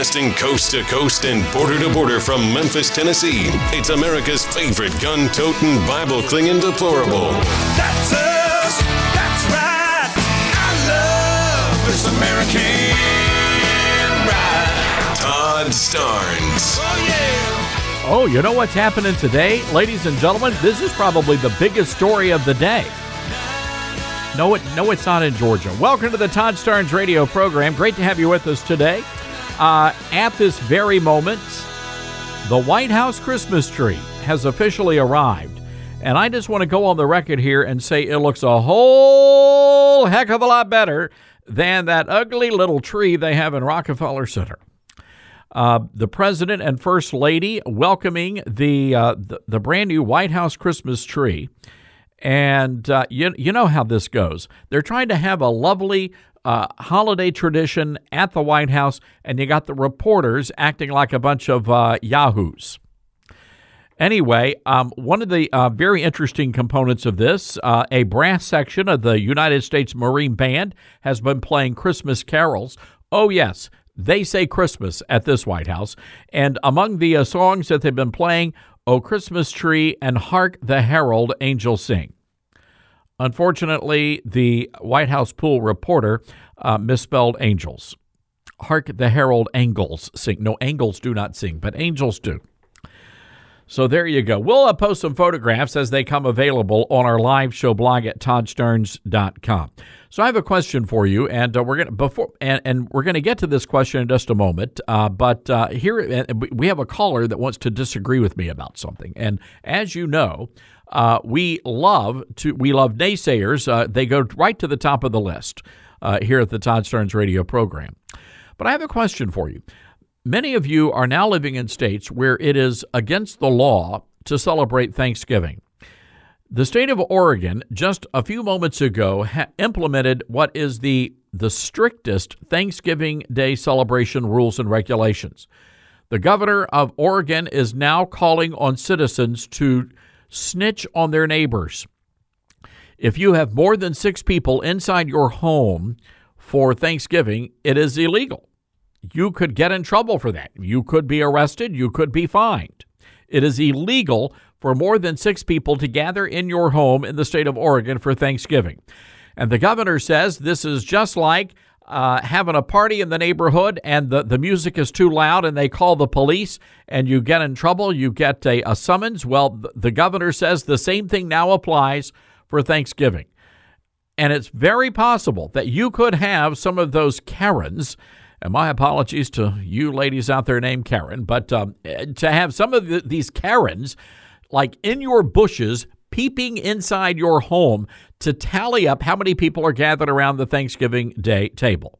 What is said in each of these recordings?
Broadcasting coast to coast and border to border from Memphis, Tennessee. It's America's favorite gun-toting, Bible-clinging deplorable. That's us. That's right. I love this American ride. Todd Starnes. Oh, yeah. Oh, you know what's happening today, ladies and gentlemen? This is probably the biggest story of the day. No, it's not in Georgia. Welcome to the Todd Starnes radio program. Great to have you with us today. At this very moment, the White House Christmas tree has officially arrived. And I just want to go on the record here and say it looks a whole heck of a lot better than that ugly little tree they have in Rockefeller Center. The president and first lady welcoming the brand new White House Christmas tree. And you know how this goes. They're trying to have a lovely holiday tradition at the White House, and you got the reporters acting like a bunch of yahoos. Anyway, one of the very interesting components of this, a brass section of the United States Marine Band has been playing Christmas carols. Oh, yes, they say Christmas at this White House. And among the songs that they've been playing, O Christmas Tree and Hark the Herald Angels Sing. Unfortunately, the White House pool reporter misspelled angels. Hark the Herald Angels Sing. No, angels do not sing, but angels do. So there you go. We'll post some photographs as they come available on our live show blog at toddstarnes.com. So I have a question for you, and we're going to get to this question in just a moment. But here we have a caller that wants to disagree with me about something. And as you know, we love naysayers. They go right to the top of the list here at the Todd Starnes radio program. But I have a question for you. Many of you are now living in states where it is against the law to celebrate Thanksgiving. The state of Oregon, just a few moments ago, implemented what is the strictest Thanksgiving Day celebration rules and regulations. The governor of Oregon is now calling on citizens to snitch on their neighbors. If you have more than 6 people inside your home for Thanksgiving, it is illegal. You could get in trouble for that. You could be arrested. You could be fined. It is illegal for more than 6 people to gather in your home in the state of Oregon for Thanksgiving. And the governor says this is just like having a party in the neighborhood and the music is too loud and they call the police and you get in trouble. You get a summons. Well, the governor says the same thing now applies for Thanksgiving. And it's very possible that you could have some of those Karens. And my apologies to you ladies out there named Karen, but to have some of these Karens like in your bushes peeping inside your home to tally up how many people are gathered around the Thanksgiving Day table.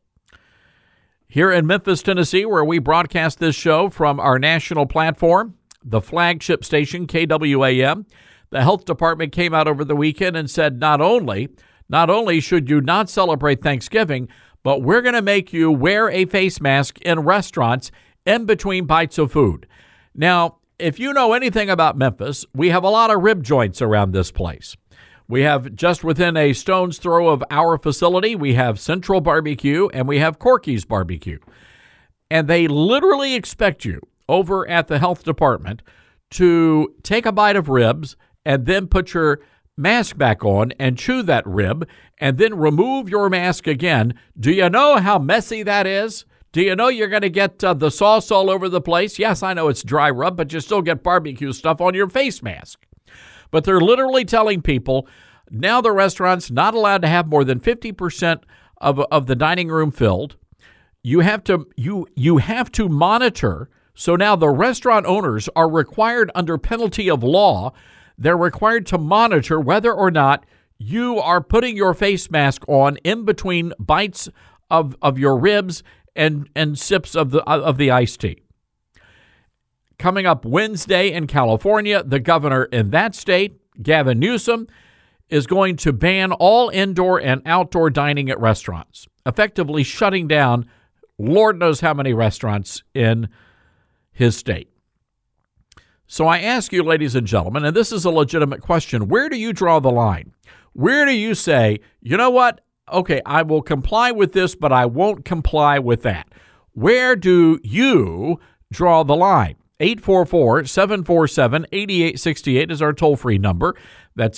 Here in Memphis, Tennessee, where we broadcast this show from our national platform, the flagship station, KWAM, the health department came out over the weekend and said not only should you not celebrate Thanksgiving, but we're going to make you wear a face mask in restaurants in between bites of food. Now, if you know anything about Memphis, we have a lot of rib joints around this place. We have just within a stone's throw of our facility, we have Central Barbecue and we have Corky's Barbecue. And they literally expect you over at the health department to take a bite of ribs and then put your mask back on and chew that rib and then remove your mask again. Do you know how messy that is? Do you know you're going to get the sauce all over the place? Yes, I know it's dry rub, but you still get barbecue stuff on your face mask. But they're literally telling people now the restaurant's not allowed to have more than 50% of the dining room filled. You have to monitor. So now the restaurant owners are required under penalty of law. They're required to monitor whether or not you are putting your face mask on in between bites of your ribs and sips of the iced tea. Coming up Wednesday in California, the governor in that state, Gavin Newsom, is going to ban all indoor and outdoor dining at restaurants, effectively shutting down Lord knows how many restaurants in his state. So I ask you, ladies and gentlemen, and this is a legitimate question, where do you draw the line? Where do you say, you know what? Okay, I will comply with this, but I won't comply with that. Where do you draw the line? 844-747-8868 is our toll-free number. That's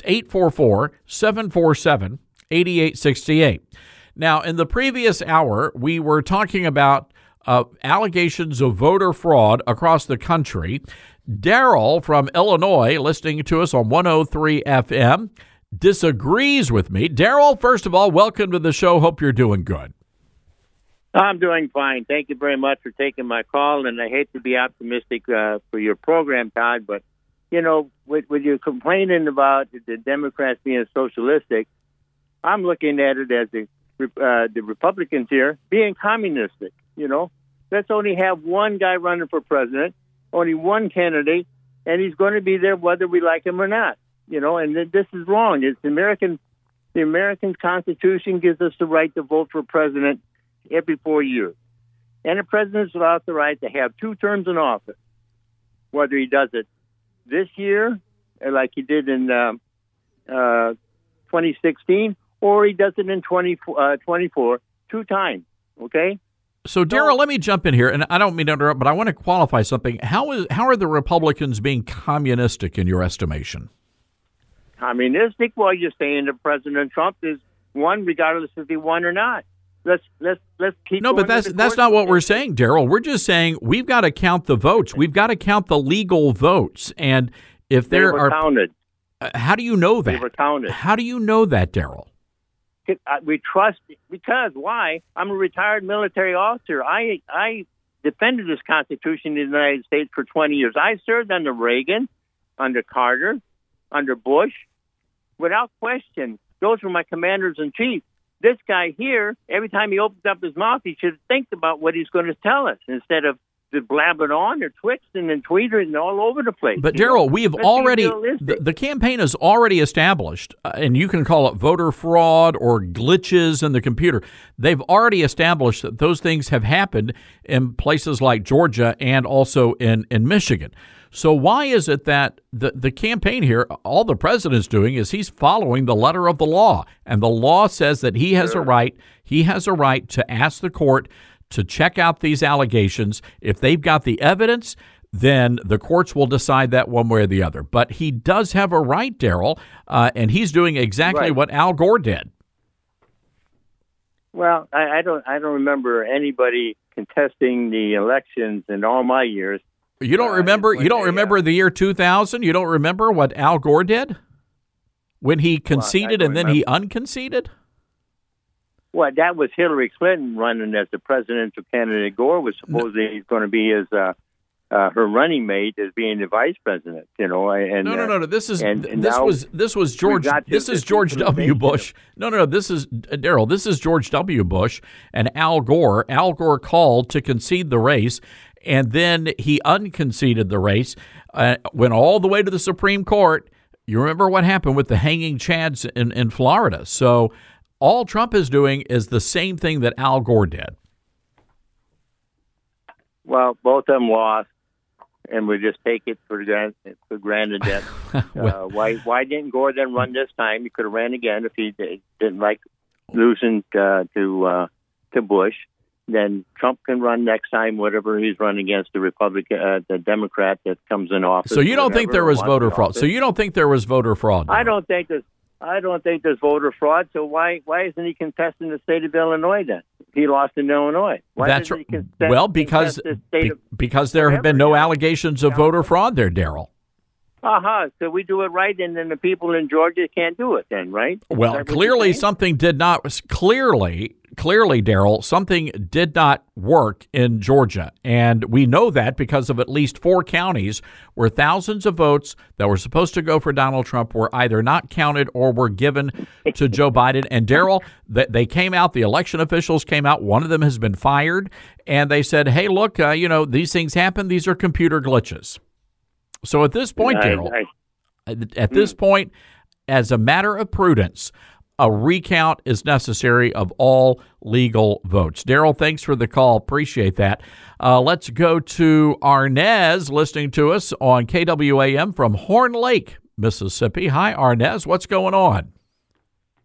844-747-8868. Now, in the previous hour, we were talking about allegations of voter fraud across the country. Daryl from Illinois, listening to us on 103 FM, disagrees with me. Daryl, first of all, welcome to the show. Hope you're doing good. I'm doing fine. Thank you very much for taking my call, and I hate to be optimistic for your program, Todd, but, you know, when you're complaining about the Democrats being socialistic, I'm looking at it as the Republicans here being communistic, you know. Let's only have one guy running for president, only one candidate, and he's going to be there whether we like him or not, you know, and this is wrong. It's the American Constitution gives us the right to vote for president every 4 years. And the president's authorized to have 2 terms in office, whether he does it this year, like he did in 2016, or he does it in 24, 2 times, okay? So, Daryl, let me jump in here, and I don't mean to interrupt, but I want to qualify something. How are the Republicans being communistic in your estimation? Communistic? Well, you're saying that President Trump is one, regardless if he won or not. Let's keep. No, but that's not what we're saying, Daryl. We're just saying we've got to count the votes. We've got to count the legal votes, and if they were counted, how do you know that? They were counted. How do you know that, Daryl? We trust because why? I'm a retired military officer. I defended this Constitution in the United States for 20 years. I served under Reagan, under Carter, under Bush, without question. Those were my commanders in chief. This guy here, every time he opens up his mouth, he should think about what he's going to tell us instead of just blabbing on or twixting and tweeting all over the place. But, Daryl, we have already, the campaign has already established, and you can call it voter fraud or glitches in the computer. They've already established that those things have happened in places like Georgia and also in Michigan. So why is it that the campaign here, all the president's doing is he's following the letter of the law, and the law says that he has a right to ask the court to check out these allegations. If they've got the evidence, then the courts will decide that one way or the other. But he does have a right, Daryl, and he's doing exactly what Al Gore did. Well, I don't remember anybody contesting the elections in all my years. You don't remember? You don't remember the year 2000? You don't remember what Al Gore did when he conceded and then he unconceded? Well, that was Hillary Clinton running as the presidential candidate. Gore was supposedly going to be as her running mate as being the vice president. You know, and no. This was George. This is George W. Bush. No. This is Daryl. This is George W. Bush and Al Gore. Al Gore called to concede the race, and then he unconceded the race. Went all the way to the Supreme Court. You remember what happened with the hanging chads in Florida. So all Trump is doing is the same thing that Al Gore did. Well, both of them lost, and we just take it for granted that why didn't Gore then run this time? He could have ran again if he didn't like losing to Bush. Then Trump can run next time, whatever he's running against the Republican, the Democrat that comes in office. So you don't think there was voter fraud? So you don't think there was voter fraud? I don't think there's voter fraud. So why isn't he contesting the state of Illinois then? He lost in Illinois. That's right. Well, because there have been no allegations of voter fraud there, Daryl. So we do it right, and then the people in Georgia can't do it then, right? Well, clearly something did not. Clearly, Daryl, something did not work in Georgia, and we know that because of at least 4 counties where thousands of votes that were supposed to go for Donald Trump were either not counted or were given to Joe Biden. And Daryl, they came out, the election officials came out, one of them has been fired, and they said, hey, look, these things happen, these are computer glitches. So at this point, Daryl, as a matter of prudence, a recount is necessary of all legal votes. Daryl, thanks for the call. Appreciate that. Let's go to Arnez listening to us on KWAM from Horn Lake, Mississippi. Hi, Arnez. What's going on?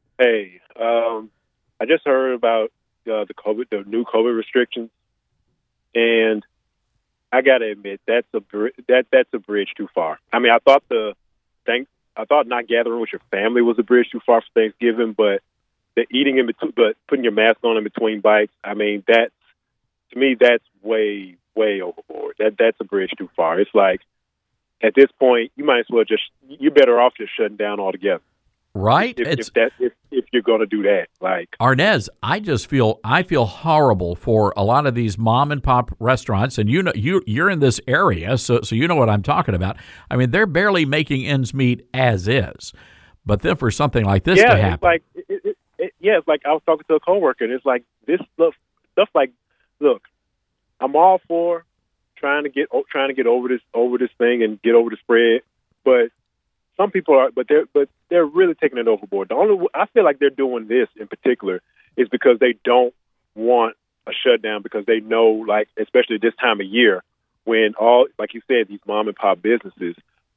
Hey, I just heard about the new COVID restrictions. And I got to admit, that's a bridge too far. I mean, I thought not gathering with your family was a bridge too far for Thanksgiving, but the eating in between, but putting your mask on in between bites, I mean, to me, that's way, way overboard. That's a bridge too far. It's like, at this point, you might as well you're better off just shutting down altogether. Right? If you're going to do that, like Arnez, I feel horrible for a lot of these mom and pop restaurants, and you're in this area, so you know what I'm talking about. I mean, they're barely making ends meet as is, but then for something like this to happen, it's like I was talking to a coworker, and it's like this stuff. Like, look, I'm all for trying to get over this thing and get over the spread, but some people are, but they're really taking it overboard. I feel like they're doing this in particular is because they don't want a shutdown, because they know, like, especially this time of year when like you said, these mom and pop businesses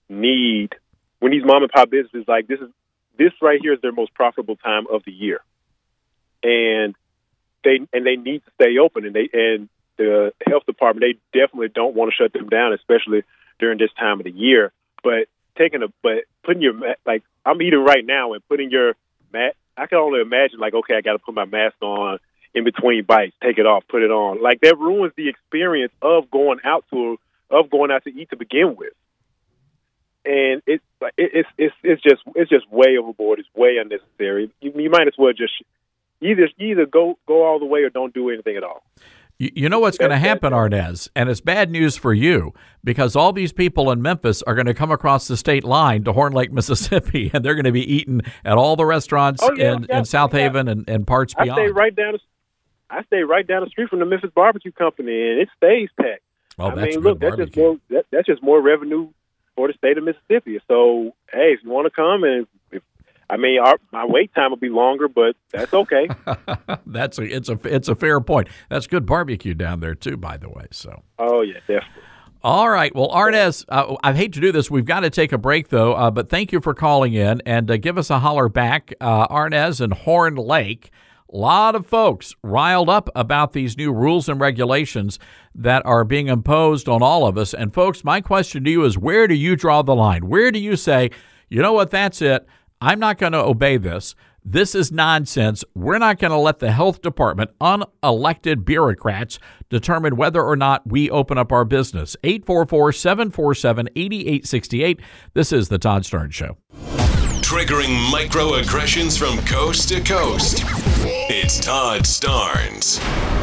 like this right here is their most profitable time of the year, and they need to stay open, and the health department, they definitely don't want to shut them down, especially during this time of the year. But putting your, like, I'm eating right now and putting your mat, I can only imagine, like, okay, I got to put my mask on in between bites, take it off, put it on. Like, that ruins the experience of going out to eat to begin with. And it's just way overboard. It's way unnecessary. You might as well just either go all the way or don't do anything at all. You know what's going to happen, Arnez, and it's bad news for you, because all these people in Memphis are going to come across the state line to Horn Lake, Mississippi, and they're going to be eating at all the restaurants in South Haven and parts beyond. I stay right down the street from the Memphis Barbecue Company, and it stays packed. Oh, I that's mean, good look, barbecue. that's just more revenue for the state of Mississippi. So, hey, if you want to come, and my wait time will be longer, but that's okay. It's a fair point. That's good barbecue down there too, by the way. So. Oh yeah, definitely. All right. Well, Arnez, I hate to do this. We've got to take a break though. But thank you for calling in, and give us a holler back, Arnez in Horn Lake. A lot of folks riled up about these new rules and regulations that are being imposed on all of us. And folks, my question to you is, where do you draw the line? Where do you say, you know what, that's it? I'm not going to obey this. This is nonsense. We're not going to let the health department, unelected bureaucrats, determine whether or not we open up our business. 844-747-8868. This is The Todd Starnes Show. Triggering microaggressions from coast to coast. It's Todd Starnes.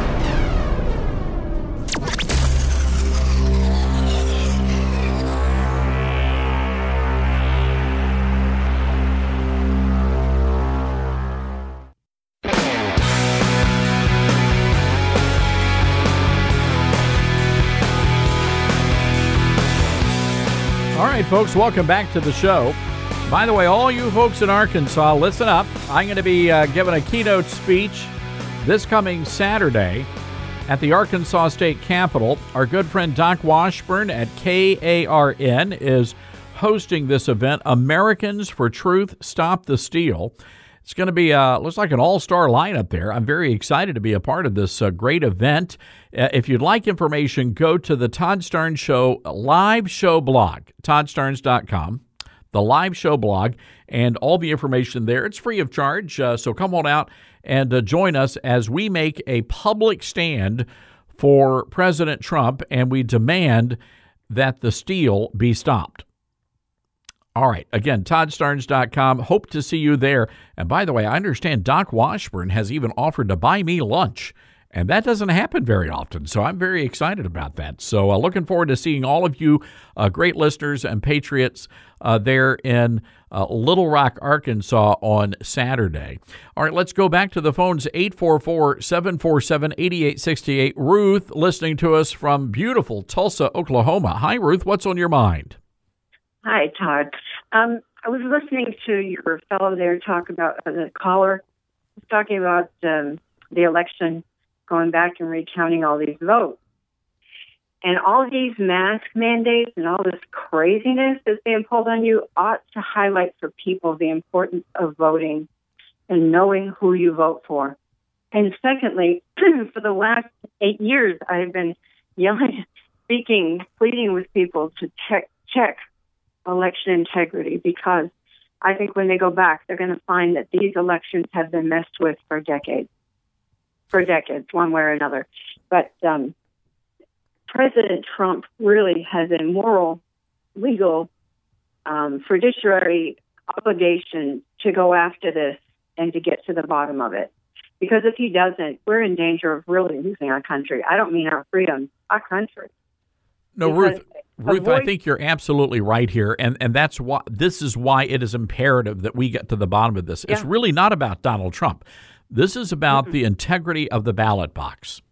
All right, folks, welcome back to the show. By the way, all you folks in Arkansas, listen up. I'm going to be giving a keynote speech this coming Saturday at the Arkansas State Capitol. Our good friend Doc Washburn at KARN is hosting this event, Americans for Truth, Stop the Steal. It's going to be, looks like an all-star lineup there. I'm very excited to be a part of this great event. If you'd like information, go to the Todd Starnes Show live show blog, toddstarnes.com, the live show blog, and all the information there. It's free of charge, so come on out and join us as we make a public stand for President Trump, and we demand that the steal be stopped. All right. Again, toddstarnes.com. Hope to see you there. And by the way, I understand Doc Washburn has even offered to buy me lunch, and that doesn't happen very often. So I'm very excited about that. So looking forward to seeing all of you great listeners and patriots there in Little Rock, Arkansas on Saturday. All right, let's go back to the phones, 844-747-8868. Ruth, listening to us from beautiful Tulsa, Oklahoma. Hi, Ruth. What's on your mind? Hi, Todd. I was listening to your fellow there talk about the caller was talking about the election, going back and recounting all these votes. And all these mask mandates and all this craziness that's being pulled on you ought to highlight for people the importance of voting and knowing who you vote for. And secondly, for the last 8 years, I've been yelling, speaking, pleading with people to check election integrity, because I think when they go back, they're going to find that these elections have been messed with for decades, one way or another. But President Trump really has a moral, legal, fiduciary obligation to go after this and to get to the bottom of it. Because if he doesn't, we're in danger of really losing our country. I don't mean our freedom, our country. No, Ruth, I think you're absolutely right here, and that's why this is why it is imperative that we get to the bottom of this. Yeah. It's really not about Donald Trump. This is about the integrity of the ballot box.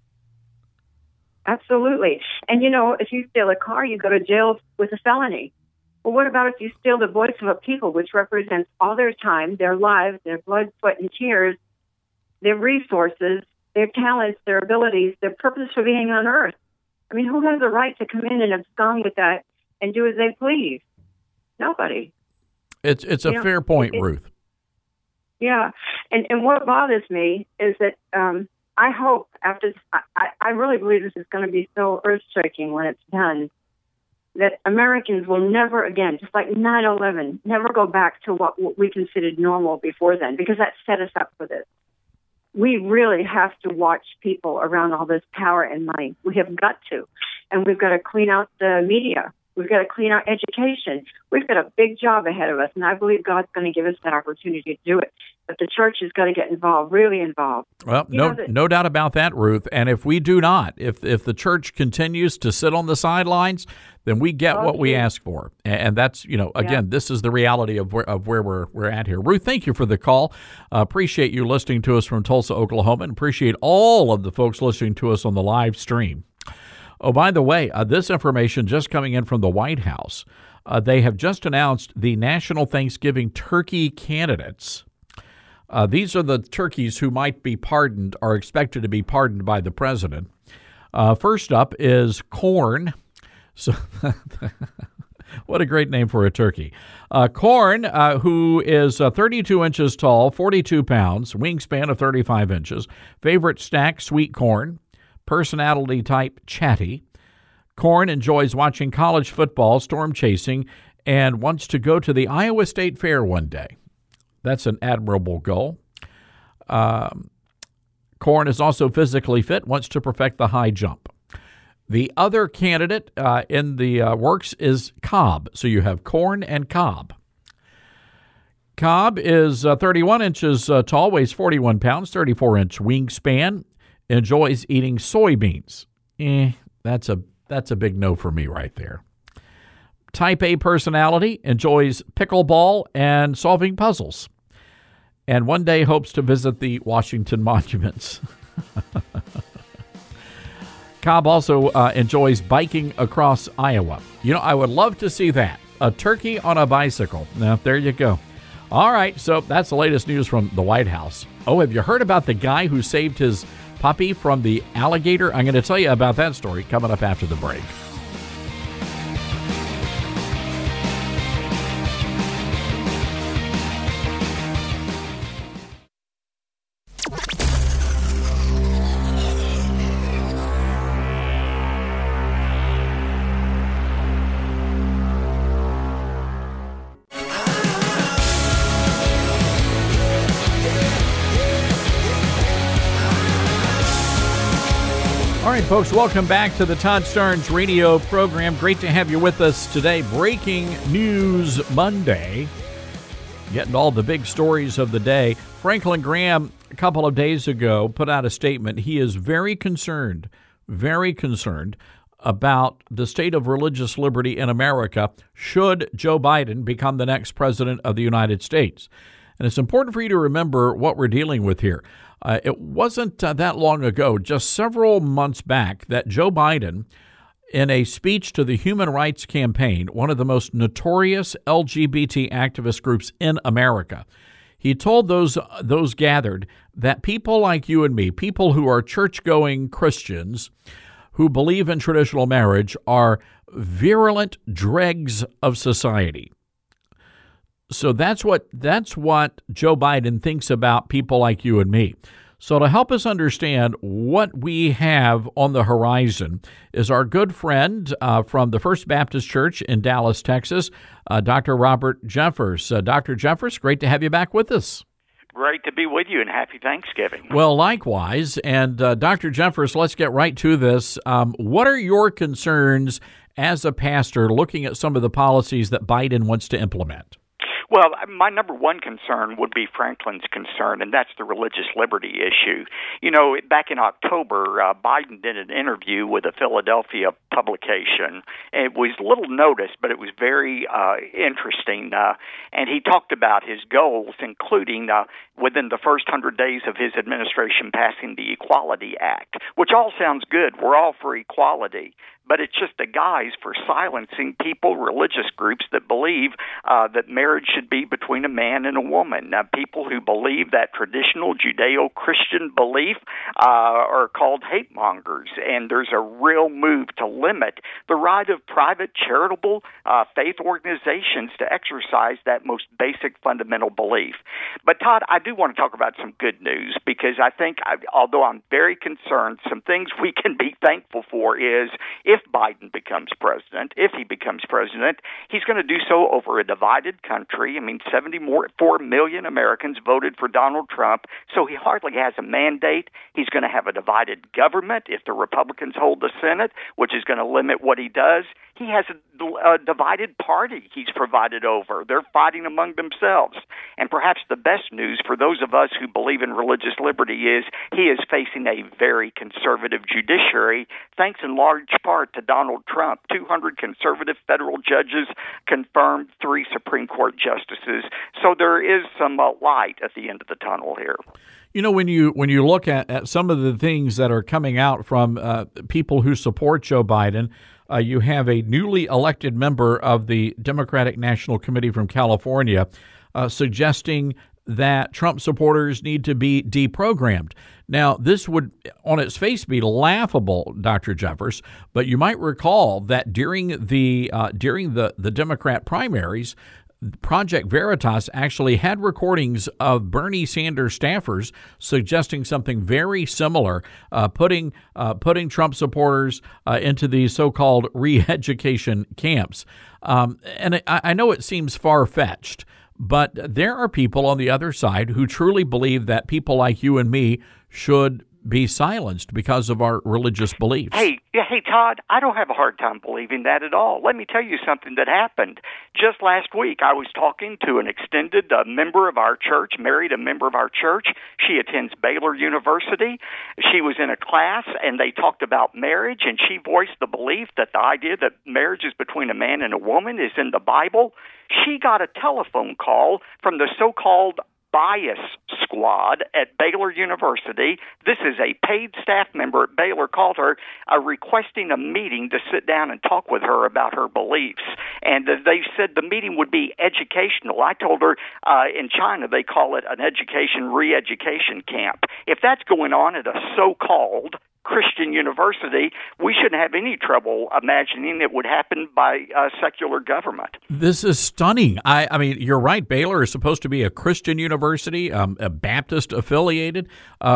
Absolutely. And, you know, if you steal a car, you go to jail with a felony. Well, what about if you steal the voice of a people, which represents all their time, their lives, their blood, sweat, and tears, their resources, their talents, their abilities, their purpose for being on earth? I mean, who has the right to come in and abscond with that and do as they please? Nobody. It's a fair point, Ruth. Yeah. And what bothers me is that I hope after this, I really believe this is going to be so earth-shaking when it's done, that Americans will never again, just like 9/11, never go back to what we considered normal before then, because that set us up for this. We really have to watch people around all this power and money. We have got to. And we've got to clean out the media. We've got to clean out education. We've got a big job ahead of us, and I believe God's going to give us that opportunity to do it. But the church has got to get involved, really involved. Well, no doubt about that, Ruth. And if we do not, if the church continues to sit on the sidelines, then we get what we ask for. And that's, again, this is the reality of where we're at here. Ruth, thank you for the call. Appreciate you listening to us from Tulsa, Oklahoma, and appreciate all of the folks listening to us on the live stream. Oh, by the way, this information just coming in from the White House. They have just announced the National Thanksgiving Turkey candidates. These are the turkeys who might be pardoned or expected to be pardoned by the president. First up is Corn. So, what a great name for a turkey. Corn, who is 32 inches tall, 42 pounds, wingspan of 35 inches. Favorite snack, sweet corn. Personality type, chatty. Corn enjoys watching college football, storm chasing, and wants to go to the Iowa State Fair one day. That's an admirable goal. Corn is also physically fit, wants to perfect the high jump. The other candidate in the works is Cobb. So you have Corn and Cobb. Cobb is 31 inches tall, weighs 41 pounds, 34-inch wingspan, enjoys eating soybeans. That's a big no for me right there. Type A personality, enjoys pickleball and solving puzzles. And one day hopes to visit the Washington monuments. Cobb also enjoys biking across Iowa. I would love to see that. A turkey on a bicycle. Now, there you go. All right, so that's the latest news from the White House. Oh, have you heard about the guy who saved his puppy from the alligator? I'm going to tell you about that story coming up after the break. All right, folks, welcome back to the Todd Starnes radio program. Great to have you with us today. Breaking News Monday. Getting all the big stories of the day. Franklin Graham, a couple of days ago, put out a statement. He is very concerned about the state of religious liberty in America should Joe Biden become the next president of the United States. And it's important for you to remember what we're dealing with here. It wasn't that long ago, just several months back, that Joe Biden, in a speech to the Human Rights Campaign, one of the most notorious LGBT activist groups in America, he told those gathered that people like you and me, people who are church-going Christians who believe in traditional marriage, are virulent dregs of society. So that's what Joe Biden thinks about people like you and me. So to help us understand what we have on the horizon is our good friend from the First Baptist Church in Dallas, Texas, Dr. Robert Jeffress. Dr. Jeffress, great to have you back with us. Great to be with you, and happy Thanksgiving. Well, likewise. And Dr. Jeffress, let's get right to this. What are your concerns as a pastor looking at some of the policies that Biden wants to implement? Well, my number one concern would be Franklin's concern, and that's the religious liberty issue. You know, back in October, Biden did an interview with a Philadelphia publication. It was little noticed, but it was very interesting, and he talked about his goals, including within the first 100 days of his administration passing the Equality Act, which all sounds good. We're all for equality. But it's just a guise for silencing people, religious groups that believe that marriage should be between a man and a woman. Now, people who believe that traditional Judeo-Christian belief are called hate mongers, and there's a real move to limit the right of private charitable faith organizations to exercise that most basic fundamental belief. But, Todd, I do want to talk about some good news because I think, although I'm very concerned, some things we can be thankful for is if Biden becomes president, he's going to do so over a divided country. I mean, 74 million Americans voted for Donald Trump, so he hardly has a mandate. He's going to have a divided government if the Republicans hold the Senate, which is going to limit what he does. He has a divided party he's provided over. They're fighting among themselves. And perhaps the best news for those of us who believe in religious liberty is he is facing a very conservative judiciary, thanks in large part to Donald Trump. 200 conservative federal judges confirmed, 3 Supreme Court justices. So there is some light at the end of the tunnel here. You know, when you look at some of the things that are coming out from people who support Joe Biden, you have a newly elected member of the Democratic National Committee from California suggesting that Trump supporters need to be deprogrammed. Now, this would, on its face, be laughable, Dr. Jeffress, but you might recall that during the Democrat primaries, Project Veritas actually had recordings of Bernie Sanders staffers suggesting something very similar, putting Trump supporters into these so-called re-education camps. And I know it seems far-fetched, but there are people on the other side who truly believe that people like you and me should be silenced because of our religious beliefs. Hey, Todd, I don't have a hard time believing that at all. Let me tell you something that happened. Just last week, I was talking to an extended member of our church, married a member of our church. She attends Baylor University. She was in a class, and they talked about marriage, and she voiced the belief that the idea that marriage is between a man and a woman is in the Bible. She got a telephone call from the so-called bias squad at Baylor University. This is a paid staff member at Baylor, called her requesting a meeting to sit down and talk with her about her beliefs. And they said the meeting would be educational. I told her in China they call it an education re-education camp. If that's going on at a so-called Christian university, we shouldn't have any trouble imagining it would happen by a secular government. This is stunning. I mean, you're right. Baylor is supposed to be a Christian university, a Baptist affiliated.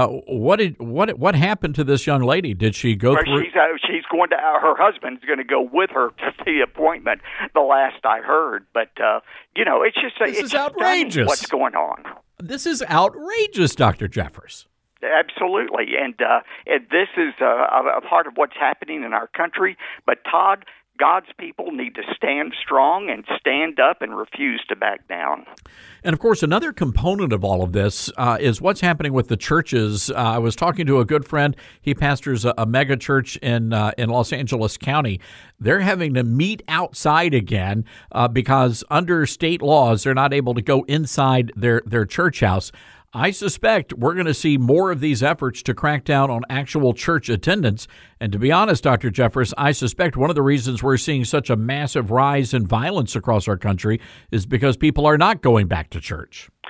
What happened to this young lady? Did she go through? She's going to. Her husband's going to go with her to the appointment. The last I heard, but it's just it's outrageous. What's going on? This is outrageous, Dr. Jeffress. Absolutely, and this is a part of what's happening in our country. But Todd, God's people need to stand strong and stand up and refuse to back down. And, of course, another component of all of this is what's happening with the churches. I was talking to a good friend. He pastors a mega church in Los Angeles County. They're having to meet outside again because under state laws, they're not able to go inside their church house. I suspect we're going to see more of these efforts to crack down on actual church attendance. And to be honest, Dr. Jeffress, I suspect one of the reasons we're seeing such a massive rise in violence across our country is because people are not going back to church.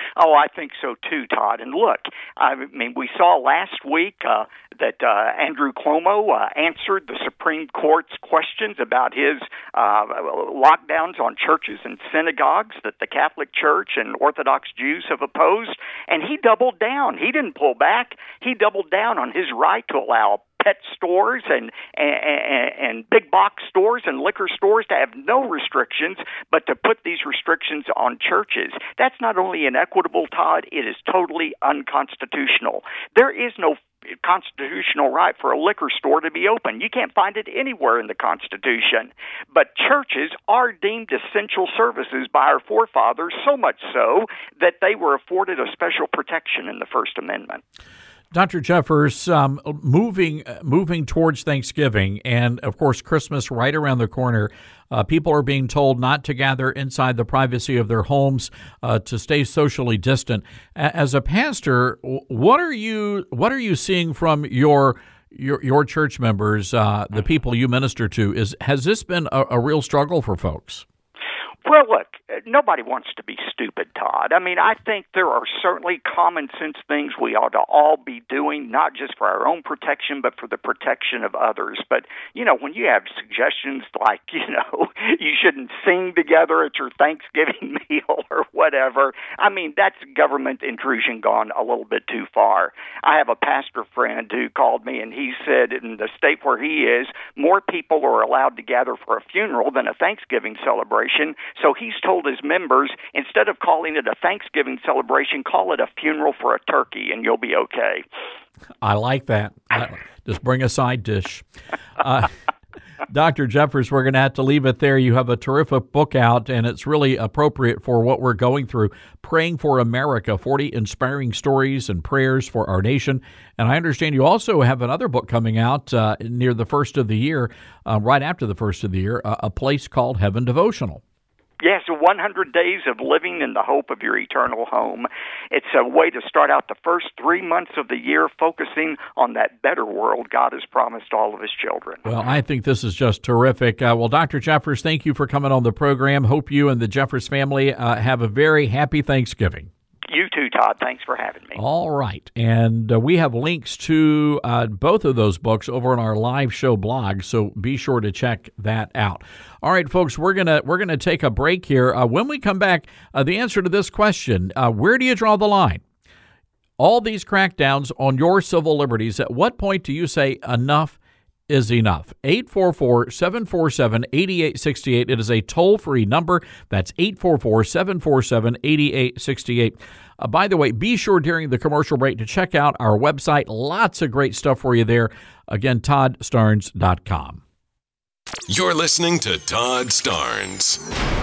Oh, I think so too, Todd. And look, I mean, we saw last week that Andrew Cuomo answered the Supreme Court's questions about his lockdowns on churches and synagogues that the Catholic Church and Orthodox Jews have opposed, and he doubled down. He didn't pull back. He doubled down on his right to allow pet stores and big box stores and liquor stores to have no restrictions, but to put these restrictions on churches. That's not only inequitable, Todd, it is totally unconstitutional. There is no constitutional right for a liquor store to be open. You can't find it anywhere in the Constitution. But churches are deemed essential services by our forefathers, so much so that they were afforded a special protection in the First Amendment. Dr. Jeffers, moving towards Thanksgiving and, of course, Christmas right around the corner, people are being told not to gather inside the privacy of their homes, to stay socially distant. As a pastor, what are you seeing from your church members, the people you minister to? Has this been a real struggle for folks? Well, look, nobody wants to be stupid, Todd. I mean, I think there are certainly common sense things we ought to all be doing, not just for our own protection, but for the protection of others. But, when you have suggestions like, you shouldn't sing together at your Thanksgiving meal or whatever, I mean, that's government intrusion gone a little bit too far. I have a pastor friend who called me, and he said in the state where he is, more people are allowed to gather for a funeral than a Thanksgiving celebration. So he's told his members, instead of calling it a Thanksgiving celebration, call it a funeral for a turkey, and you'll be okay. I like that. Just bring a side dish. Dr. Jeffers, we're going to have to leave it there. You have a terrific book out, and it's really appropriate for what we're going through. Praying for America, 40 Inspiring Stories and Prayers for Our Nation. And I understand you also have another book coming out near the first of the year, right after the first of the year, A Place Called Heaven Devotional. Yes, 100 Days of Living in the Hope of Your Eternal Home. It's a way to start out the first 3 months of the year focusing on that better world God has promised all of His children. Well, I think this is just terrific. Well, Dr. Jeffers, thank you for coming on the program. Hope you and the Jeffers family have a very happy Thanksgiving. You too, Todd. Thanks for having me. All right. And we have links to both of those books over on our live show blog, so be sure to check that out. All right, folks, we're gonna take a break here. When we come back, the answer to this question, where do you draw the line? All these crackdowns on your civil liberties, at what point do you say enough is enough? 844-747-8868. It is a toll-free number. That's 844-747-8868. By the way, be sure during the commercial break to check out our website. Lots of great stuff for you there. Again, ToddStarnes.com. You're listening to Todd Starnes.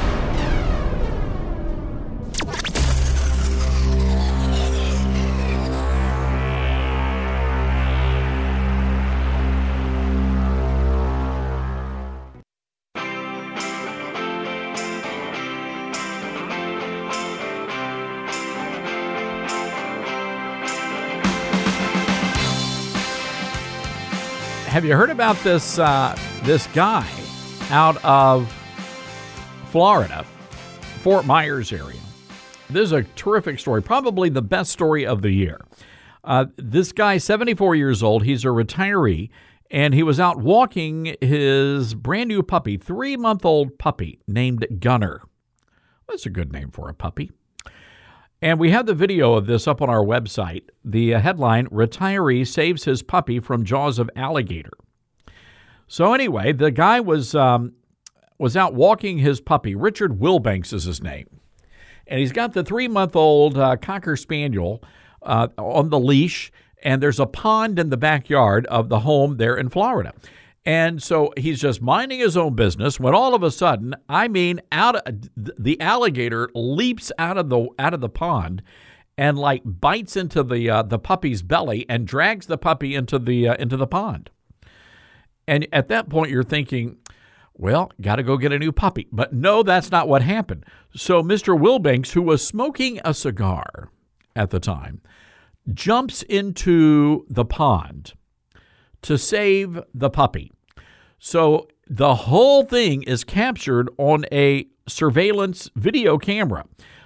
Have you heard about this guy out of Florida, Fort Myers area? This is a terrific story, probably the best story of the year. This guy, 74 years old, he's a retiree, and he was out walking his brand new puppy, 3-month-old puppy named Gunner. That's a good name for a puppy. And we have the video of this up on our website. The headline, Retiree Saves His Puppy from Jaws of Alligator. So anyway, the guy was out walking his puppy. Richard Wilbanks is his name. And he's got the 3-month-old Cocker Spaniel on the leash, and there's a pond in the backyard of the home there in Florida. And so he's just minding his own business when all of a sudden, the alligator leaps out of the pond and like bites into the puppy's belly and drags the puppy into the pond. And at that point, you're thinking, well, got to go get a new puppy. But no, that's not what happened. So Mr. Wilbanks, who was smoking a cigar at the time, jumps into the pond to save the puppy. So the whole thing is captured on a surveillance video camera.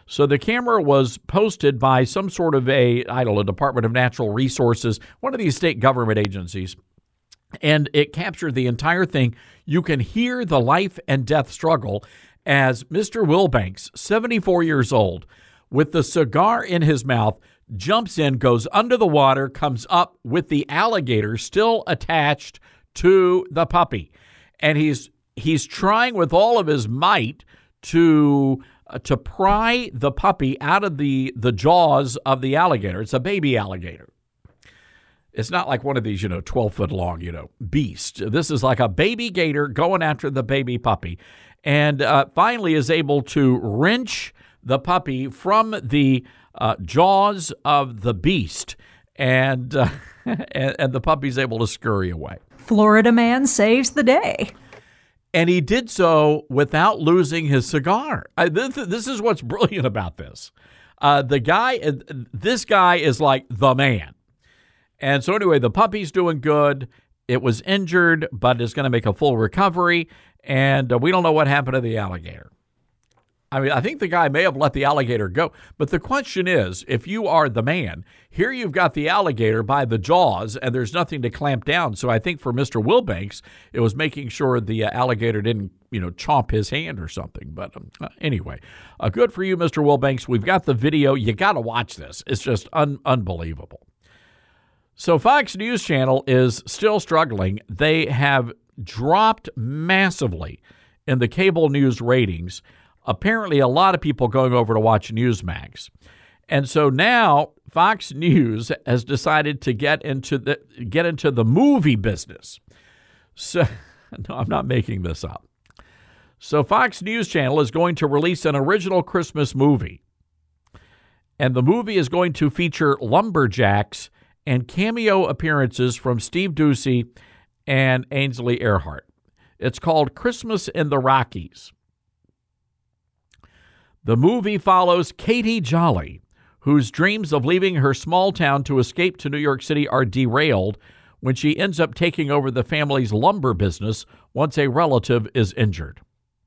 So the camera was posted by some sort of Department of Natural Resources, one of these state government agencies, and it captured the entire thing. You can hear the life and death struggle as Mr. Wilbanks, 74 years old, with the cigar in his mouth, jumps in, goes under the water, comes up with the alligator still attached to the puppy. And he's trying with all of his might to pry the puppy out of the jaws of the alligator. It's a baby alligator. It's not like one of these, 12-foot long, beast. This is like a baby gator going after the baby puppy. And finally is able to wrench the puppy from the jaws of the beast. And the puppy's able to scurry away. Florida man saves the day. And he did so without losing his cigar. This is what's brilliant about this. This guy is like the man. And so anyway, the puppy's doing good. It was injured, but is going to make a full recovery. And we don't know what happened to the alligator. I mean, I think the guy may have let the alligator go. But the question is, if you are the man, here you've got the alligator by the jaws, and there's nothing to clamp down. So I think for Mr. Wilbanks, it was making sure the alligator didn't, chomp his hand or something. But anyway, good for you, Mr. Wilbanks. We've got the video. You got to watch this. It's just unbelievable. So Fox News Channel is still struggling. They have dropped massively in the cable news ratings. Apparently, a lot of people going over to watch Newsmax. And so now Fox News has decided to get into the movie business. So, no, I'm not making this up. So Fox News Channel is going to release an original Christmas movie. And the movie is going to feature lumberjacks and cameo appearances from Steve Doocy and Ainsley Earhardt. It's called Christmas in the Rockies. The movie follows Katie Jolly, whose dreams of leaving her small town to escape to New York City are derailed when she ends up taking over the family's lumber business once a relative is injured.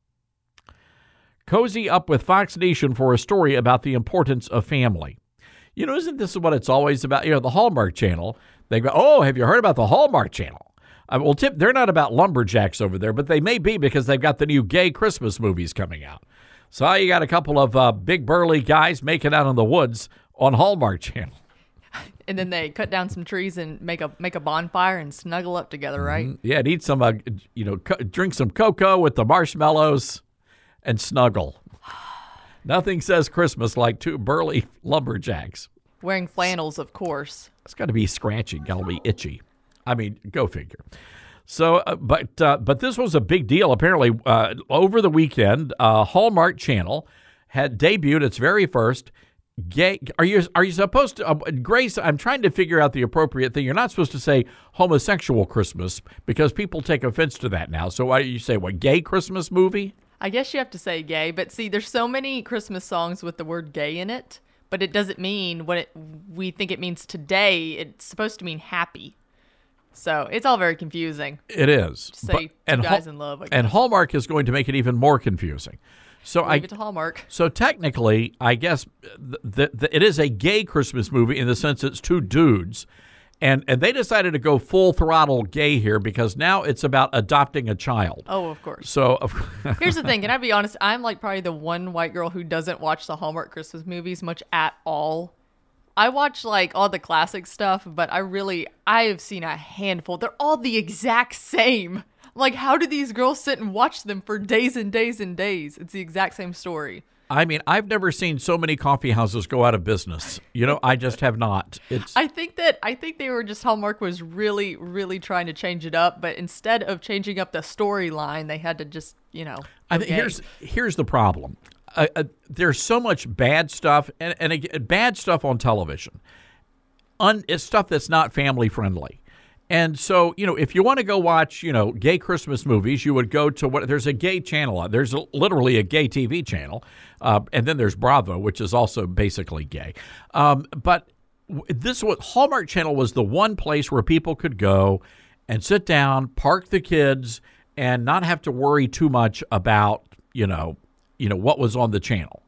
Cozy up with Fox Nation for a story about the importance of family. Isn't this what it's always about? The Hallmark Channel, they go, oh, have you heard about the Hallmark Channel? Well, Tip, they're not about lumberjacks over there, but they may be because they've got the new gay Christmas movies coming out. So you got a couple of big burly guys making out in the woods on Hallmark Channel. And then they cut down some trees and make a bonfire and snuggle up together, right? Mm-hmm. Yeah, and eat some, drink some cocoa with the marshmallows and snuggle. Nothing says Christmas like two burly lumberjacks. Wearing flannels, of course. It's got to be scratchy. Got to be itchy. I mean, go figure. So, but this was a big deal. Apparently, over the weekend, Hallmark Channel had debuted its very first gay. Are you supposed to, Grace? I'm trying to figure out the appropriate thing. You're not supposed to say homosexual Christmas because people take offense to that now. So why do you say what? Gay Christmas movie? I guess you have to say gay. But see, there's so many Christmas songs with the word gay in it, but it doesn't mean what we think it means today. It's supposed to mean happy. So it's all very confusing. It is. Just say two guys in love. And Hallmark is going to make it even more confusing. So Leave it to Hallmark. So technically, I guess it is a gay Christmas movie in the sense it's two dudes. And they decided to go full throttle gay here because now it's about adopting a child. Oh, of course. So here's the thing. Can I be honest? I'm like probably the one white girl who doesn't watch the Hallmark Christmas movies much at all. I watch like all the classic stuff, but I have seen a handful. They're all the exact same. Like, how do these girls sit and watch them for days and days and days? It's the exact same story. I mean, I've never seen so many coffee houses go out of business. I just have not. I think they were just, Hallmark was really, really trying to change it up, but instead of changing up the storyline, they had to just, I think here's the problem. There's so much bad stuff, and again, bad stuff on television. It's stuff that's not family friendly. And so, if you want to go watch, gay Christmas movies, you would go to there's a gay channel. There's literally a gay TV channel. And then there's Bravo, which is also basically gay. But Hallmark Channel was the one place where people could go and sit down, park the kids, and not have to worry too much about, what was on the channel.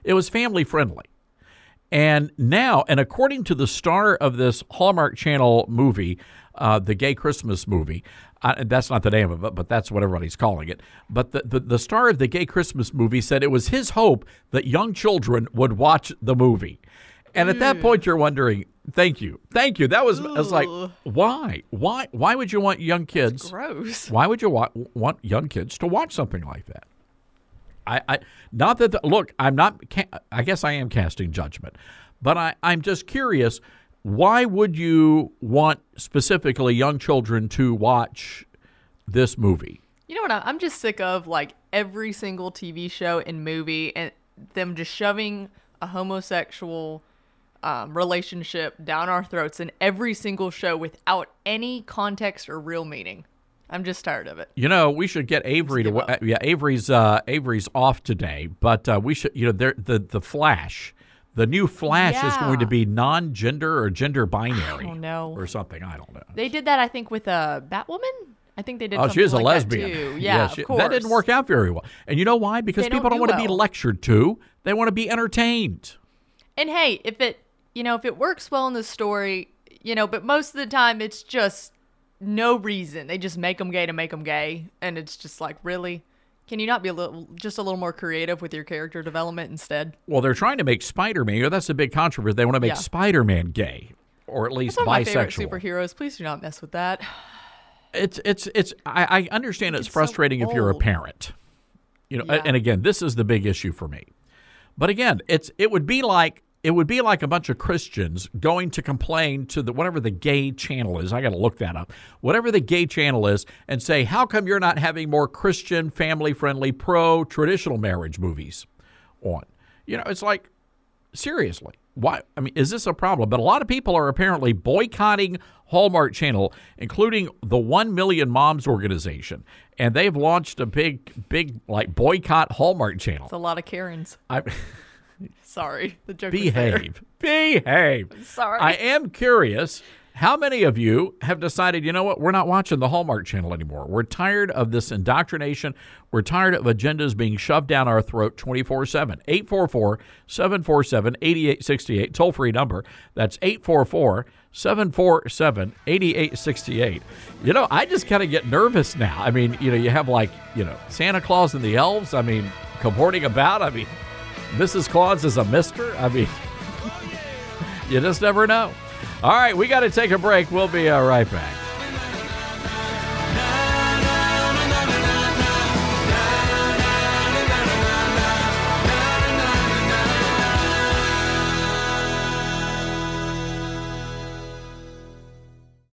It was family friendly. And now, and according to the star of this Hallmark Channel movie, the Gay Christmas movie, that's not the name of it, but that's what everybody's calling it. But the star of the Gay Christmas movie said it was his hope that young children would watch the movie. And at that point, you're wondering, thank you. That was, I was like, why? Why would you want young kids? That's gross. Why would you want young kids to watch something like that? Not that, look, I'm not, I guess I am casting judgment, but I'm just curious, why would you want specifically young children to watch this movie? You know what? I'm just sick of, like, every single TV show and movie and them just shoving a homosexual relationship down our throats in every single show without any context or real meaning. I'm just tired of it. You know, we should get Avery to. Avery's off today, but we should. You know, the Flash, the new Flash is going to be non-gender or gender binary. I don't know. Or something. I don't know. They did that, I think, with Batwoman. I think they did. Oh, something she is a like lesbian. That too. Yeah, of course. That didn't work out very well. And you know why? Because people don't want to be lectured to. They want to be entertained. And hey, if it works well in the story, but most of the time it's just no reason. They just make them gay to make them gay, and it's just like, really? Can you not be a little more creative with your character development instead? Well, they're trying to make Spider-Man. That's a big controversy. They want to make Spider-Man gay, or at least That's one of bisexual. my favorite superheroes. Please do not mess with that. I understand it's frustrating so if you're a old. parent. And again, this is the big issue for me. But again, it would be like a bunch of Christians going to complain to whatever the gay channel is. I got to look that up. Whatever the gay channel is, and say, how come you're not having more Christian, family-friendly, pro-traditional marriage movies on? It's like, seriously, why? I mean, is this a problem? But a lot of people are apparently boycotting Hallmark Channel, including the 1 Million Moms organization. And they've launched a big, like, boycott Hallmark Channel. It's a lot of Karens. Sorry, the joke Behave. I'm sorry. I am curious, how many of you have decided, you know what, we're not watching the Hallmark Channel anymore. We're tired of this indoctrination. We're tired of agendas being shoved down our throat 24/7. 844-747-8868, toll-free number. That's 844-747-8868. I just kind of get nervous now. I mean, you have Santa Claus and the elves, cavorting about. Mrs. Claus is a mister. You just never know. All right, we got to take a break. We'll be right back.